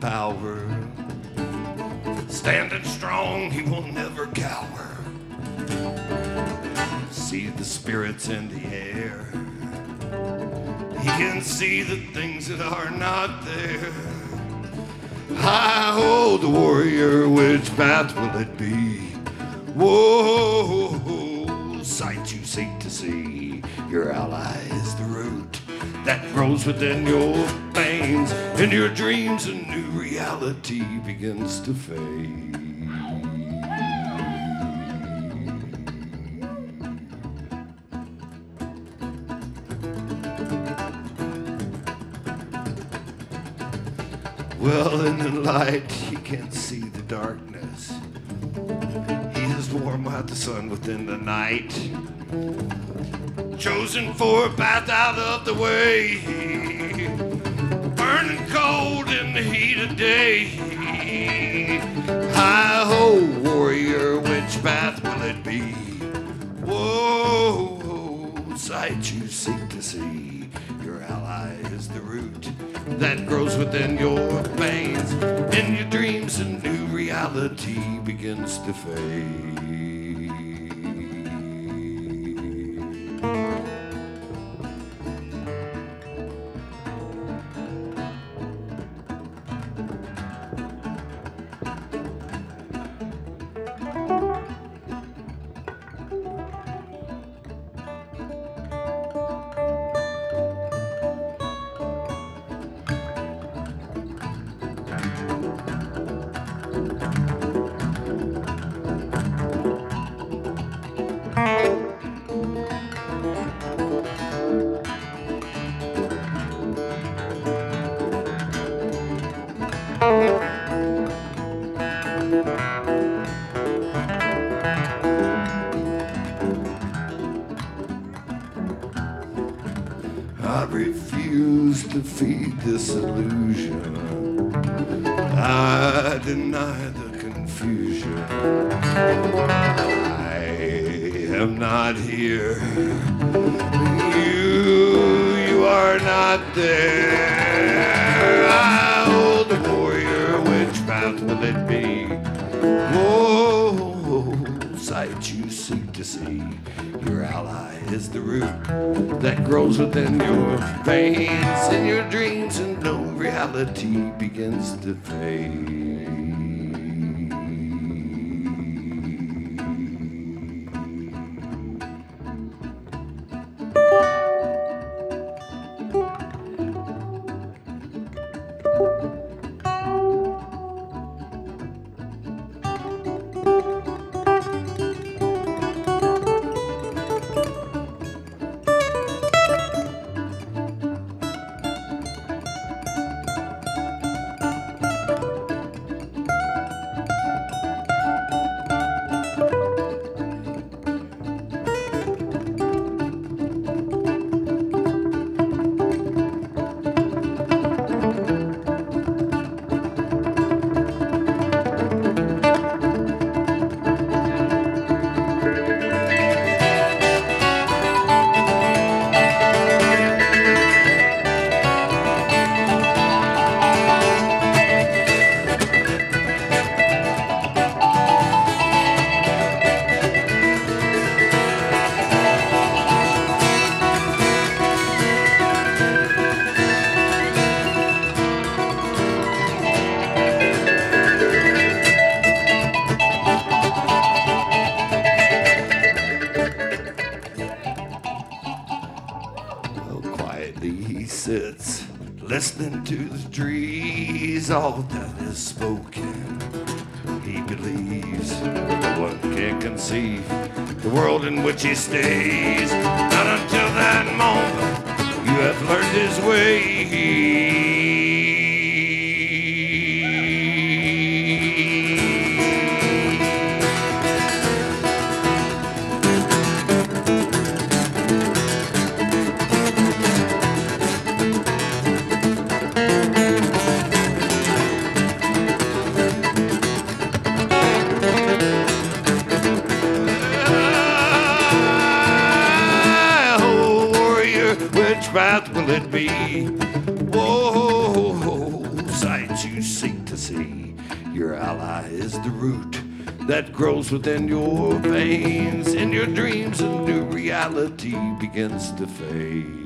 power. Standing strong, he will never cower. See the spirits in the air. He can see the things that are not there. Hi-ho, the warrior, which path will it be? Whoa, sight you seek to see. Your ally is the root that grows within your veins. In your dreams, a new reality begins to fade. Well, in the light, he can't see the darkness. He is warm like the sun within the night. Chosen for a path out of the way. Burning cold in the heat of day. Hi-ho, warrior, which path will it be? Whoa, sight you seek to see. Your ally is the root that grows within your veins. In your dreams, a new reality begins to fade. I refuse to feed this illusion. I deny the confusion. I am not here. You are not there. I hold the warrior, which path will it be? Whoa, sight you seek to see. Your ally is the root that grows within your veins. In your dreams, and no reality begins to fade. He sits, listening to the trees, all that is spoken. He believes no one can conceive the world in which he stays. Not until that moment you have learned his way. Which path will it be? Whoa, sight as you seek to see. Your ally is the root that grows within your veins. In your dreams, a new reality begins to fade.